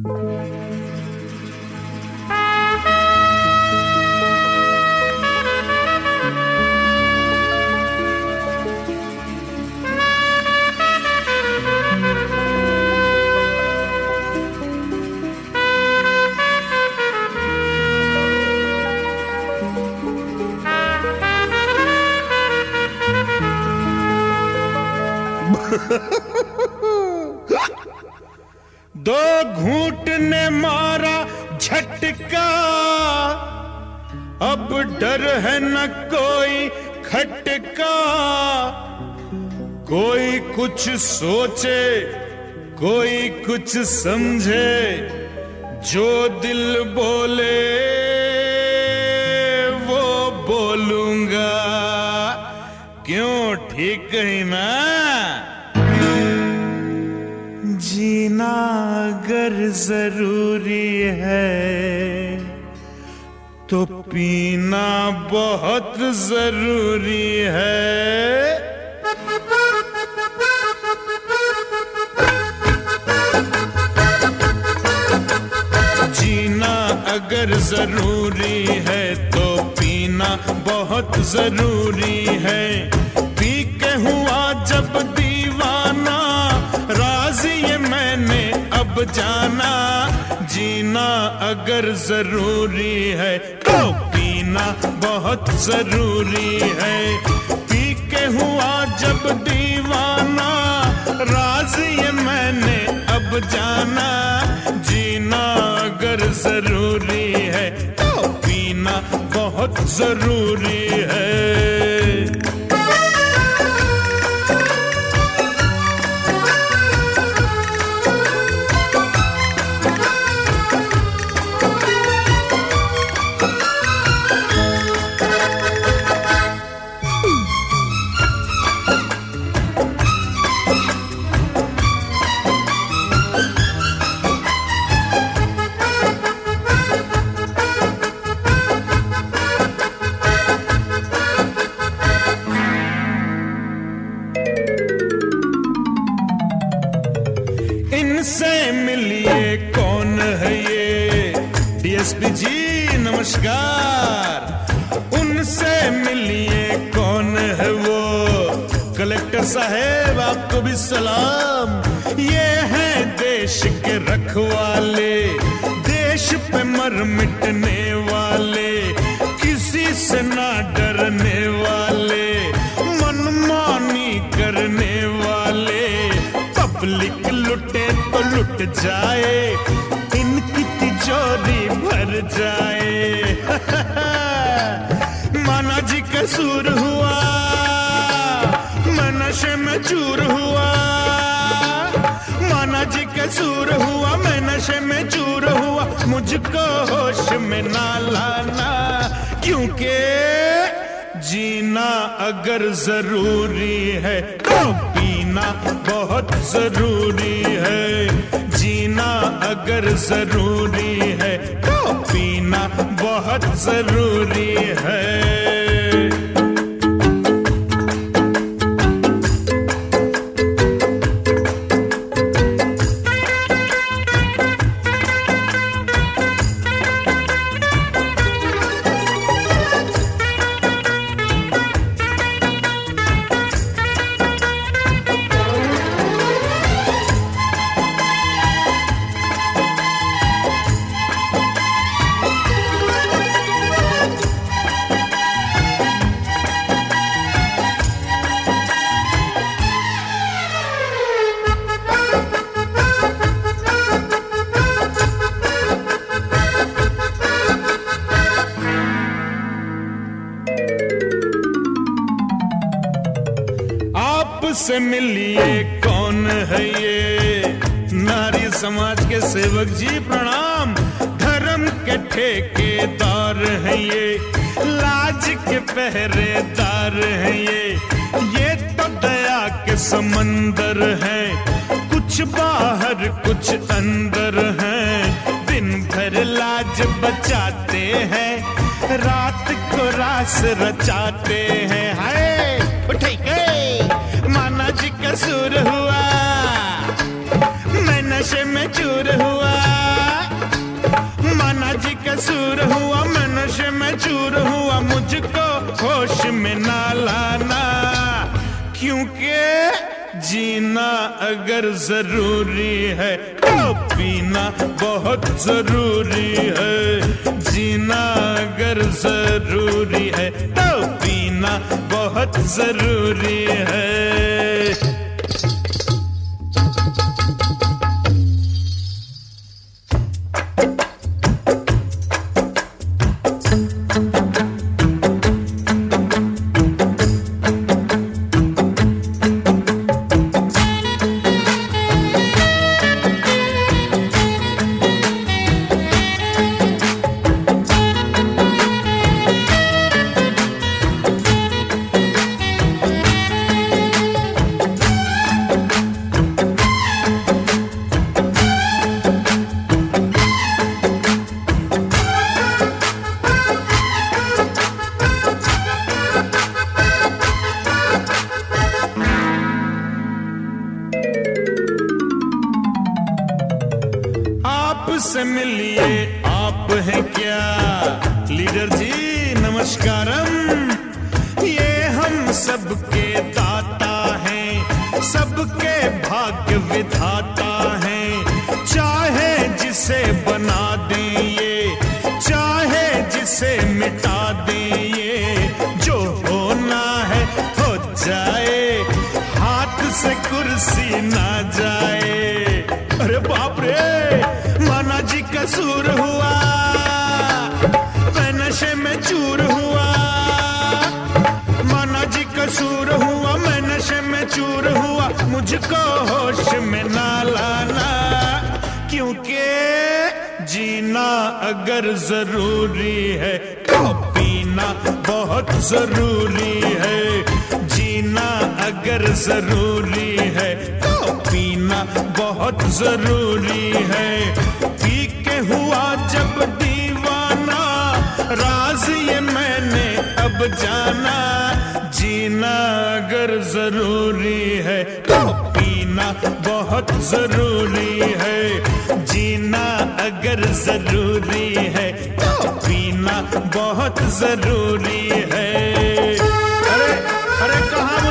दो घूंट ने मारा झटका, अब डर है न कोई खटका। कोई कुछ सोचे कोई कुछ समझे, जो दिल बोले वो बोलूंगा। क्यों, ठीक कही ना? जीना अगर जरूरी है तो पीना बहुत जरूरी है। जीना अगर जरूरी है तो पीना बहुत जरूरी है। पी के हुआ जब दीवाना, राज ये मैंने अब जाना। जीना अगर जरूरी है तो पीना बहुत जरूरी है। पी के हुआ जब दीवाना, राज ये मैंने अब जाना। जीना अगर जरूरी है तो पीना बहुत जरूरी है। इनसे मिलिए, कौन है ये? डीएसपी जी नमस्कार। उनसे मिलिए, कौन है वो? कलेक्टर साहेब आपको भी सलाम। ये हैं देश के रखवाले, देश पे मर मिटने वाले, किसी से ना डरने वाले, मनमानी करने वाले। पब्लिक लुटे तो लुट जाए, इनकी तिजोरी भर जाए। माना जी कसूर हुआ, मैं नशे में चूर हुआ। माना जी कसूर हुआ, मैं नशे में चूर हुआ। मुझको होश में ना लाना, क्योंकि जीना अगर जरूरी है तो पीना बहुत जरूरी है। जीना अगर जरूरी है तो पीना बहुत जरूरी है। से मिलिए, कौन है ये? नारी समाज के सेवक जी प्रणाम। धर्म के ठेकेदार है ये, लाज के पहरेदार है ये तो दया के समंदर है। कुछ बाहर कुछ अंदर है, दिन भर लाज बचाते हैं, रात को रास रचाते हैं। हाय ठीक है, माना जी कसूर हुआ, मैं नशे में चूर हुआ। कसूर हुआ, मैं नशे में चूर हुआ, मुझको होश में ना लाना, क्योंकि जीना अगर जरूरी है तो पीना बहुत जरूरी है। जीना अगर जरूरी है तो पीना बहुत जरूरी है। से मिलिए, आप हैं क्या लीडर जी? नमस्कारम। ये हम सबके दाता हैं, सबके भाग्य विधाता हैं। चाहे जिसे बना दें ये, चाहे जिसे मिटा दें ये, जो होना है हो जाए, हाथ से कुर्सी ना जाए। अरे बाप रे, माना जी कसूर हुआ, मैं नशे में चूर हुआ। माना जी कसूर हुआ, मैं नशे में चूर हुआ, मुझको होश में ना लाना, क्योंकि जीना अगर जरूरी है तो पीना बहुत जरूरी है। जीना अगर जरूरी है तो पीना बहुत जरूरी है। पी के हुआ जब दीवाना, राज ये मैंने अब जाना। जीना अगर जरूरी है तो पीना बहुत जरूरी है। जीना अगर जरूरी है तो पीना बहुत जरूरी है। अरे अरे कहाँ